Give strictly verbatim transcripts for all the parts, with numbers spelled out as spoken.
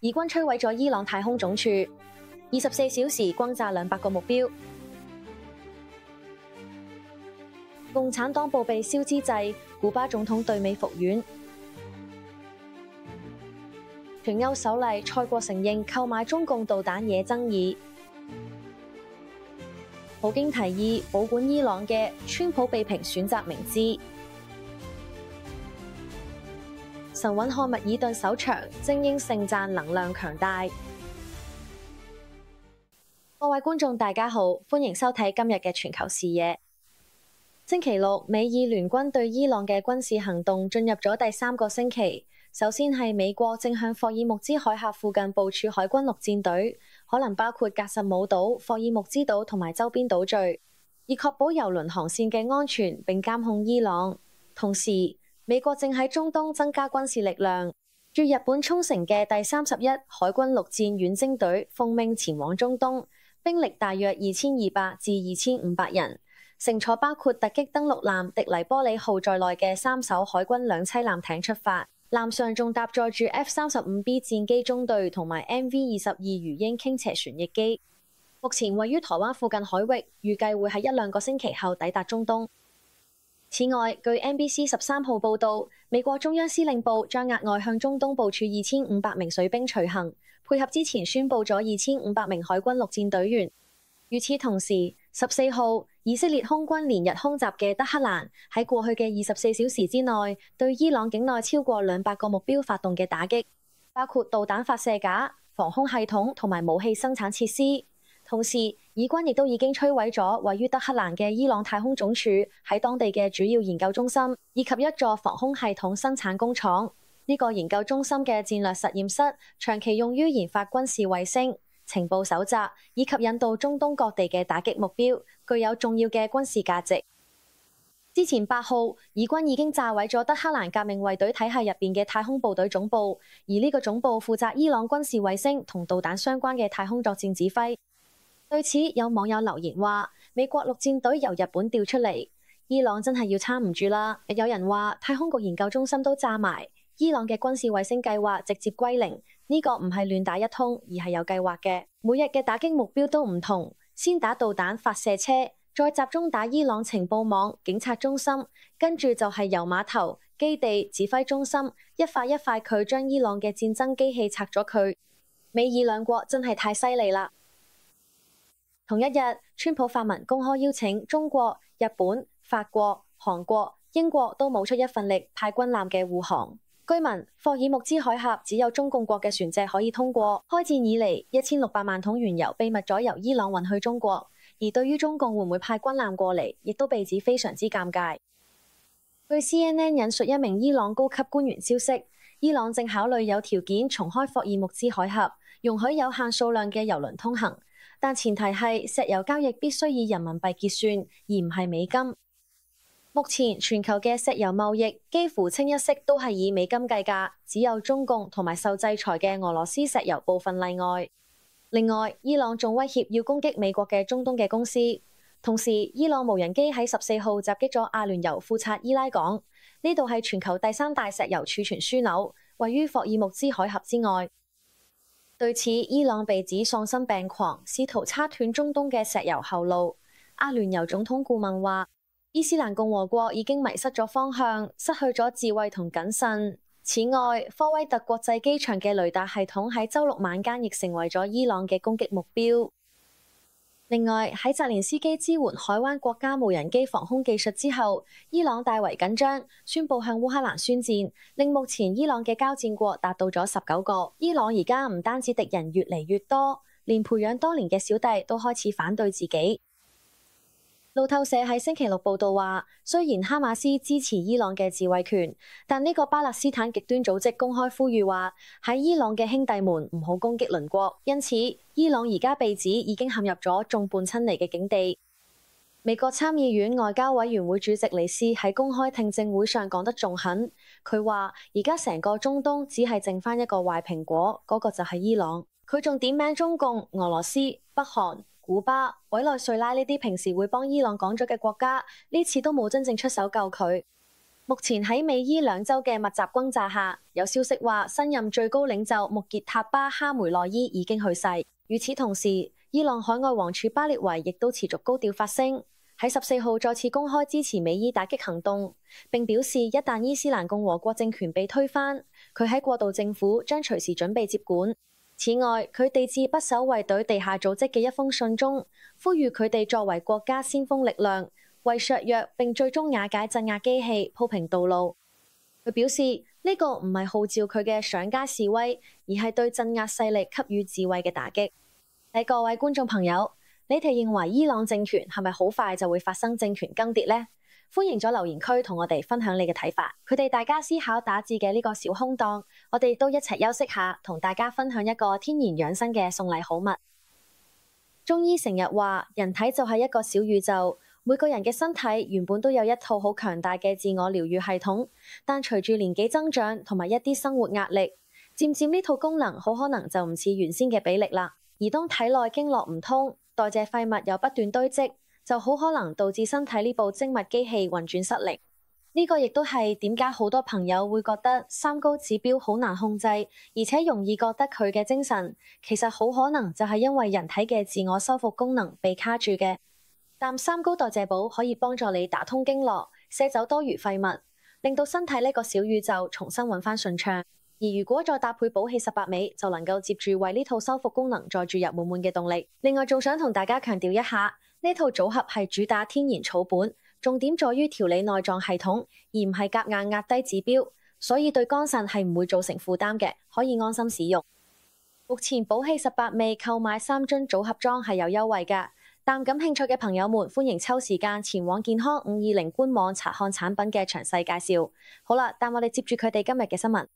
以軍摧毀咗伊朗太空總署，二十四小時轟炸兩百個目標。共產黨部被燒之際，古巴總統對美復軟。全歐首例蔡國承認購買中共導彈惹爭議。普京提議保管伊朗嘅川普被評選擇明智。神韻漢密爾頓首場精英盛讚能量強大。各位觀眾大家好，歡迎收睇今日嘅全球視野。星期六，美伊聯軍對伊朗嘅軍事行動進入咗第三個星期。首先係美國正向霍爾木茲海峽附近部署海軍陸戰隊，可能包括格什姆島、霍爾木茲島同埋周邊島嶼，以確保油輪航線嘅安全並監控伊朗。同時，美國正喺中東增加軍事力量，駐日本沖繩嘅第三十一海軍陸戰遠征隊奉命前往中東，兵力大約二千二百至二千五百人，乘坐包括突擊登陸艦迪黎波里號在內嘅三艘海軍兩棲艦艇出發。艦上仲搭載住 F 三十五 B 戰機中隊同埋 M V 二十二魚鷹傾斜旋翼機，目前位於台灣附近海域，預計會喺一兩個星期後抵達中東。此外，據 N B C 十三號報導，美國中央司令部將額外向中東部署二千五百名水兵隨行，配合之前宣佈咗二千五百名海軍陸戰隊員。與此同時，十四號，以色列空軍連日空襲嘅德黑蘭喺過去嘅二十四小時之內，對伊朗境內超過兩百個目標發動嘅打擊，包括導彈發射架、防空系統同埋武器生產設施。同時，以軍亦都已經摧毀咗位於德黑蘭嘅伊朗太空總署喺當地嘅主要研究中心，以及一座防空系統生產工廠。呢、這個研究中心嘅戰略實驗室長期用於研發軍事衛星、情報搜集以及引導中東各地嘅打擊目標，具有重要嘅軍事價值。之前八號，以軍已經炸毀咗德黑蘭革命衛隊體系入邊嘅太空部隊總部，而呢個總部負責伊朗軍事衛星同導彈相關嘅太空作戰指揮。對此，有網友留言話：美國陸戰隊由日本調出嚟，伊朗真係要撐唔住啦。亦有人話太空局研究中心都炸埋，伊朗嘅軍事衛星計劃直接歸零。呢個唔係亂打一通，而係有計劃嘅。每日嘅打擊目標都唔同，先打導彈發射車，再集中打伊朗情報網、警察中心，跟住就係油碼頭、基地、指揮中心，一塊一塊佢將伊朗嘅戰爭機器拆咗佢。美伊兩國真係太犀利啦！同一日，川普發文公開邀請中國、日本、法國、韓國、英國都冒出一份力派軍艦嘅護航。據聞，霍爾木茲海峽只有中共國嘅船隻可以通過。開戰以嚟，一千六百萬桶原油秘密咗由伊朗運去中國。而對於中共會唔會派軍艦過嚟，亦都被指非常之尷尬。據 C N N 引述一名伊朗高級官員消息，伊朗正考慮有條件重開霍爾木茲海峽，容許有限數量嘅油輪通行，但前提係石油交易必須以人民幣結算，而唔係美金。目前全球嘅石油貿易幾乎清一色都係以美金計價，只有中共同埋受制裁嘅俄羅斯石油部分例外。另外，伊朗仲威脅要攻擊美國嘅中東嘅公司。同時，伊朗無人機喺十四號襲擊咗阿聯酋庫察伊拉港，呢度係全球第三大石油儲存樞紐，位於霍爾木茲海峽之外。對此，伊朗被指喪心病狂，試圖叉斷中東嘅石油後路。阿聯酋總統顧問話：伊斯蘭共和國已經迷失咗方向，失去咗智慧同謹慎。此外，科威特國際機場嘅雷達系統喺週六晚間亦成為咗伊朗嘅攻擊目標。另外，喺澤連斯基支援海灣國家無人機防空技術之後，伊朗大為緊張，宣布向烏克蘭宣戰，令目前伊朗嘅交戰國達到咗十九個。伊朗而家唔單止敵人越嚟越多，連培養多年嘅小弟都開始反對自己。路透社喺星期六報道話，雖然哈馬斯支持伊朗嘅自衛權，但呢個巴勒斯坦極端組織公開呼籲話，喺伊朗嘅兄弟們唔好攻擊鄰國，因此伊朗而家被指已經陷入咗眾叛親離嘅境地。美國參議院外交委員會主席里斯喺公開聽證會上講得仲狠，佢話而家成個中東只係剩翻一個壞蘋果，嗰個就係伊朗。佢仲點名中共、俄羅斯、北韓、古巴、委內瑞拉呢啲平時會幫伊朗講咗嘅國家，呢次都冇真正出手救佢。 目前喺美伊兩州嘅密集轟炸下，有消息話新任最高領袖穆傑塔巴哈梅內伊已經去世。與此同時，伊朗海外王儲巴列維亦都持續高調發聲，喺十四號再次公開支持美伊打擊行動，並表示一旦伊斯蘭共和國政權被推翻，佢喺過渡政府將隨時準備接管。此外，佢哋致不守衛隊地下組織嘅一封信中，呼籲佢哋作為國家先鋒力量，為削弱並最終瓦解鎮壓機器鋪平道路。佢表示呢個唔係號召佢嘅上街示威，而係對鎮壓勢力給予智慧嘅打擊。喺各位觀眾朋友，你哋認為伊朗政權係咪好快就會發生政權更迭呢？歡迎咗留言區同我哋分享你嘅睇法。佢哋大家思考打字嘅呢個小空檔，我哋都一齊休息下，同大家分享一個天然養生嘅送禮好物。中醫成日話，人體就係一個小宇宙，每個人嘅身體原本都有一套好強大嘅自我療癒系統，但隨住年紀增長同埋一啲生活壓力，漸漸呢套功能好可能就唔似原先嘅比例啦。而當體內經絡唔通，代謝廢物又不斷堆積，就好可能導致身體呢部精密機器運轉失靈。呢個亦都係點解好多朋友會覺得三高指標好難控制，而且容易覺得佢嘅精神其實好可能就係因為人體嘅自我修復功能被卡住嘅。但三高代謝寶可以幫助你打通經絡，卸走多餘廢物，令到身體呢個小宇宙重新揾翻順暢。而如果再搭配補氣十八味，就能夠接住為呢套修復功能再注入滿滿嘅動力。另外仲想同大家強調一下，呢套組合係主打天然草本，重點在於調理內臟系統，而唔係夾硬壓低指標，所以對肝腎係唔會造成負擔嘅，可以安心使用。目前補氣十八味購買三樽組合裝係有優惠㗎，但感興趣嘅朋友們歡迎抽時間前往健康五二零官網查看產品嘅詳細介紹。好啦，但我哋接住佢哋今日嘅新聞。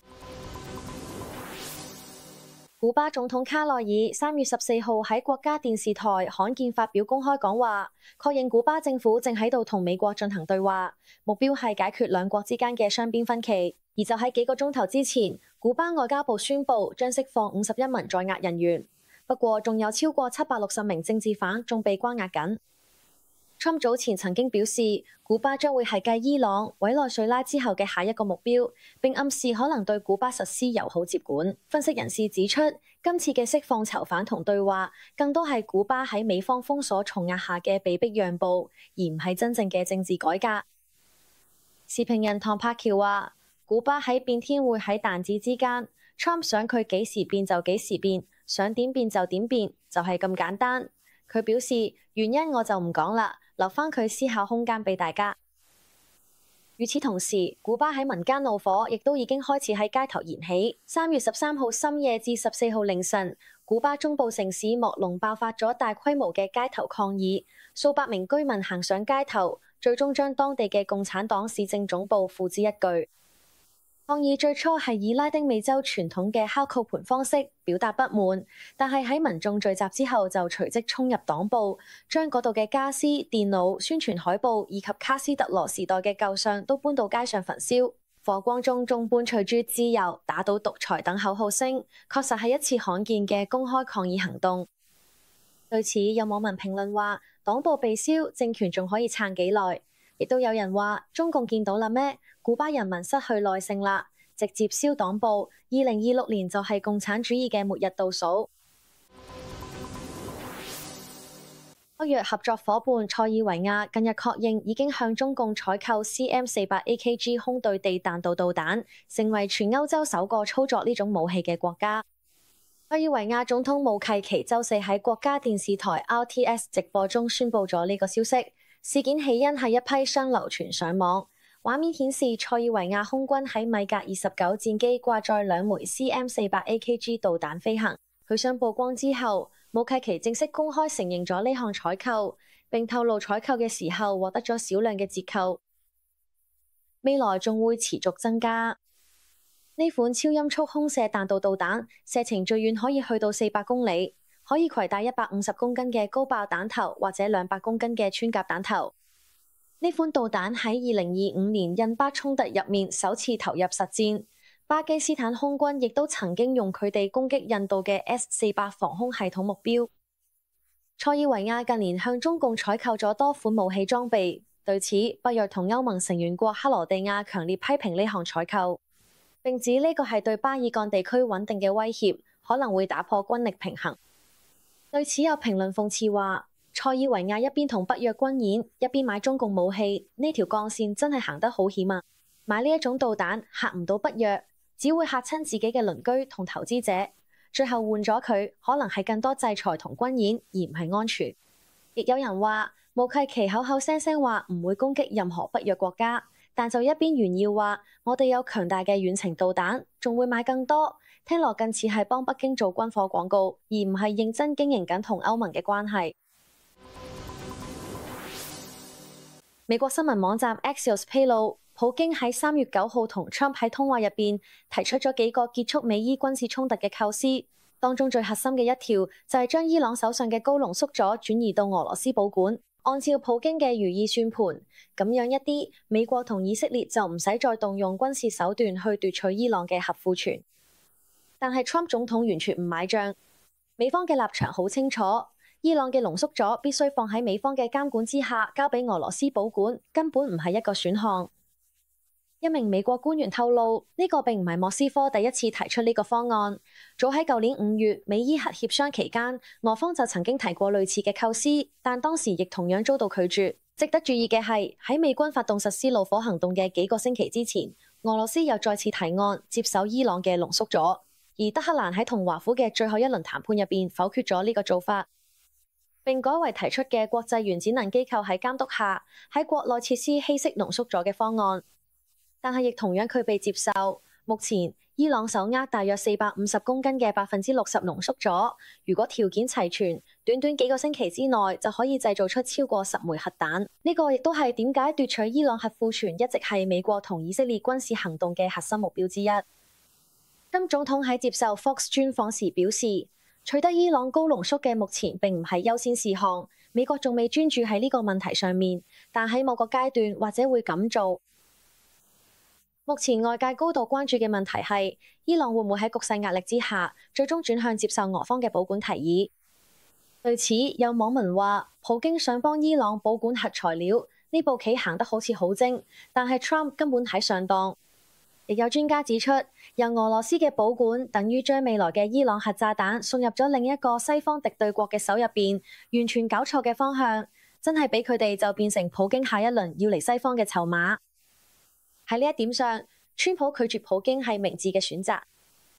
古巴總統卡內爾三月十四號喺國家電視台罕見發表公開講話，確認古巴政府正喺度同美國進行對話，目標係解決兩國之間嘅雙邊分歧。而就喺幾個鐘頭之前，古巴外交部宣布將釋放五十一名在押人員，不過仲有超過七百六十名政治犯仲被關押緊。Trump 早前曾經表示，古巴將會係繼伊朗、委內瑞拉之後嘅下一個目標，並暗示可能對古巴實施友好接管。分析人士指出，今次嘅釋放囚犯同對話，更多係古巴喺美方封鎖重壓下嘅被迫讓步，而唔係真正嘅政治改革。時評人唐柏橋話，古巴喺變天會喺彈指之間 ，Trump 想佢幾時變就幾時變，想點變就點變，就係咁簡單。佢表示原因我就唔講啦，留返佢思考空間俾大家。與此同時，古巴喺民間怒火亦都已經開始喺街頭燃起。三月十三號深夜至十四號凌晨，古巴中部城市莫龍爆發咗大規模嘅街頭抗議，數百名居民行上街頭，最終將當地嘅共產黨市政總部付之一炬。抗議最初係以拉丁美洲傳統嘅敲叩盤方式表達不滿，但係喺民眾聚集之後就隨即衝入黨部，將嗰度嘅家私、電腦、宣傳海報以及卡斯特羅時代嘅舊相都搬到街上焚燒。火光中仲伴隨住自由、打倒獨裁等口號聲，確實係一次罕見嘅公開抗議行動。對此有網民評論話，黨部被燒，政權仲可以撐幾耐？亦都有人話，中共見到啦咩？古巴人民失去耐性啦，直接燒黨部。二零二六年就係共產主義嘅末日倒數。北約合作夥伴塞爾維亞近日確認已經向中共採購 C M 四百 A K G 空對地彈道導彈，成為全歐洲首個操作呢種武器嘅國家。塞爾維亞總統武契奇週四喺國家電視台 R T S 直播中宣布咗呢個消息。事件起因係一批相流傳上網，畫面顯示塞爾維亞空軍喺米格二十九戰機掛載兩枚 C M 四百 A K G 導彈飛行。佢相曝光之後，武契奇正式公開承認咗呢項採購，並透露採購嘅時候獲得咗少量嘅折扣，未來仲會持續增加。呢款超音速空射彈道導彈射程最遠可以去到四百公里。可以攜帶一百五十公斤嘅高爆彈頭或者兩百公斤嘅穿甲彈頭。呢款導彈喺二零二五年印巴衝突入面首次投入實戰。巴基斯坦空軍亦都曾經用佢哋攻擊印度嘅 S 四百防空系統目標。塞爾維亞近年向中共採購咗多款武器裝備， 對此，北約同歐盟成員國克羅地亞強烈批評呢項採購，並指呢個係對巴爾幹地區穩定嘅威脅，可能會打破軍力平衡。對此有評論諷刺話，塞爾維亞一邊同北約軍演，一邊買中共武器，呢條鋼線真係行得好險啊！買呢一種導彈嚇唔到北約，只會嚇親自己嘅鄰居同投資者，最後換咗佢，可能係更多制裁同軍演，而唔係安全。亦有人話，穆契奇口口聲聲話唔會攻擊任何北約國家，但就一邊炫耀話我哋有強大嘅遠程導彈，仲會買更多，聽落更似係幫北京做軍火廣告，而唔係認真經營緊同歐盟嘅關係。美國新聞網站 Axios 披露，普京喺三月九號同 Trump 喺通話入邊提出咗幾個結束美伊軍事衝突嘅構思，當中最核心嘅一條就係將伊朗手上嘅高濃縮咗轉移到俄羅斯保管。按照普京嘅如意算盤，咁樣一啲，美國同以色列就唔使再動用軍事手段去奪取伊朗嘅核庫存。但係 Trump 總統完全唔買賬，美方嘅立場好清楚。伊朗嘅濃縮咗必須放喺美方嘅監管之下，交俾俄羅斯保管，根本唔係一個選項。一名美國官員透露，呢個並唔係莫斯科第一次提出呢個方案。早喺舊年五月美伊核協商期間，俄方就曾經提過類似嘅構思，但當時亦同樣遭到拒絕。值得注意嘅係，喺美軍發動實施怒火行動嘅幾個星期之前，俄羅斯又再次提案接手伊朗嘅濃縮咗，而德黑蘭喺同華府嘅最後一輪談判入邊否決咗呢個做法，並改為提出嘅國際原子能機構喺監督下喺國內設施稀釋濃縮咗嘅方案，但係亦同樣拒被接受。目前伊朗手握大約四百五十公斤嘅百分之六十濃縮咗，如果條件齊全，短短幾個星期之內就可以製造出超過十枚核彈。呢個亦都係點解奪取伊朗核庫存一直係美國同以色列軍事行動嘅核心目標之一。金總統喺接受 Fox 專訪時表示，取得伊朗高濃縮嘅目前並唔係優先事項，美國仲未專注喺呢個問題上面，但喺某個階段或者會咁做。目前外界高度關注嘅問題係，伊朗會唔會喺局勢壓力之下，最終轉向接受俄方嘅保管提議。對此，有網民話，普京想幫伊朗保管核材料，呢步棋行得好似好精，但係 Trump 根本喺上當。亦有專家指出，由俄羅斯嘅保管等於將未來嘅伊朗核炸彈送入咗另一個西方敵對國嘅手入邊，完全搞錯嘅方向，真係俾佢哋就變成普京下一輪要嚟西方嘅籌碼。喺呢一點上，川普拒絕普京係明智嘅選擇。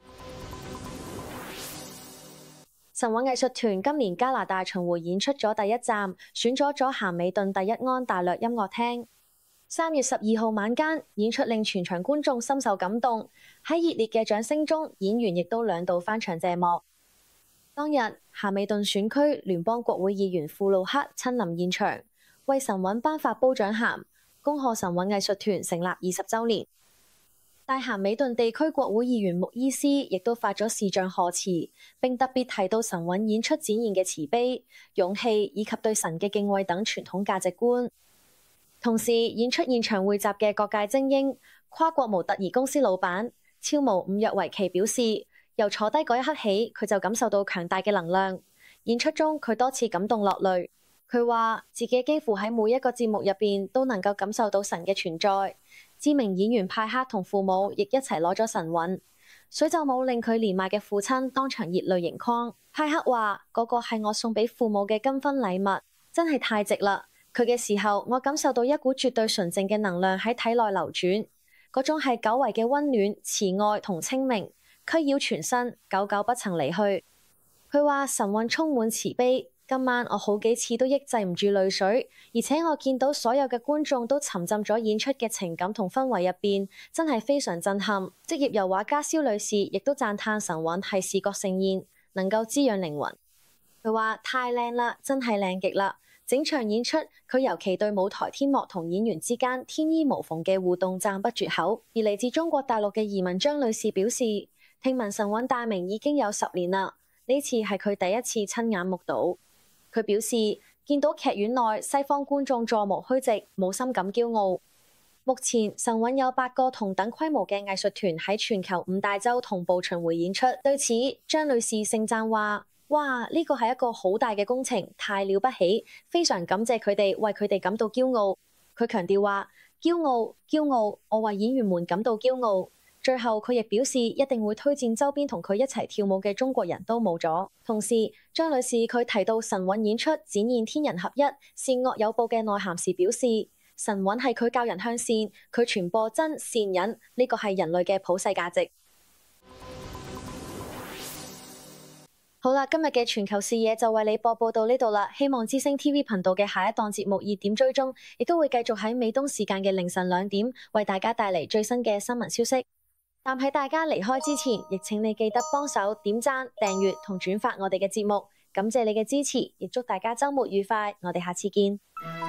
神韻藝術團今年加拿大巡迴演出咗第一站，選咗咗咸美頓第一安大略音樂廳。三月十二號晚間演出令全場觀眾深受感動，喺熱烈嘅掌聲中，演員亦都兩度翻牆謝幕。當日咸美頓選區聯邦國會議員庫魯克親臨現場，為神韻頒發褒獎函，恭賀神韻藝術團成立二十週年。大咸美頓地區國會議員穆伊斯亦都發咗視像賀詞，並特別提到神韻演出展現嘅慈悲、勇氣以及對神嘅敬畏等傳統價值觀。同時，演出現場匯集嘅各界精英、跨國模特兒公司老闆、超模伍約維奇表示，由坐低嗰一刻起，佢就感受到強大嘅能量。演出中，佢多次感動落淚。佢話自己幾乎喺每一個節目入邊都能夠感受到神嘅存在。知名演員派克同父母亦一齊攞咗神韻。水袖舞令佢年邁嘅父親當場熱淚盈眶。派克話：嗰個係我送俾父母嘅金婚禮物，真係太值啦！佢嘅時候，我感受到一股絕對純淨嘅能量喺體內流轉，嗰種係久違嘅溫暖、慈愛同清明，驅擾全身，久久不曾離去。佢話神韻充滿慈悲，今晚我好幾次都抑制唔住淚水，而且我見到所有嘅觀眾都沉浸咗演出嘅情感同氛圍入邊，真係非常震撼。職業油畫家蕭女士亦都讚嘆神韻係視覺盛宴，能夠滋養靈魂。佢話太靚啦，真係靚極啦！整場演出，佢尤其對舞台天幕同演員之間天衣無縫嘅互動讚不絕口。而嚟自中國大陸嘅移民張女士表示，聽聞神韻大名已經有十年啦，呢次係佢第一次親眼目睹。佢表示，見到劇院內西方觀眾座無虛席，冇深感驕傲。目前神韻有八個同等規模嘅藝術團喺全球五大洲同步巡迴演出。對此，張女士盛讚話：哇！呢個係一個好大嘅工程，太了不起，非常感謝佢哋，為佢哋感到驕傲。 佢強調話：驕傲，驕傲，我為演員們感到驕傲。最後佢亦表示一定會推薦周邊同佢一齊跳舞嘅中國人都冇咗。同時，張女士佢提到神韻演出展現天人合一、善惡有報嘅內涵時表示，神韻係佢教人向善，佢傳播真善忍，呢個係人類嘅普世價值。好啦，今日嘅全球視野就為你播報到呢度啦。希望之星 T V 頻道嘅下一檔節目熱點追蹤，亦都會繼續喺美東時間嘅凌晨兩點為大家帶嚟最新嘅新聞消息。但喺大家離開之前，亦請你記得幫手點讚、訂閱同轉發我哋嘅節目，感謝你嘅支持，亦祝大家週末愉快。我哋下次見。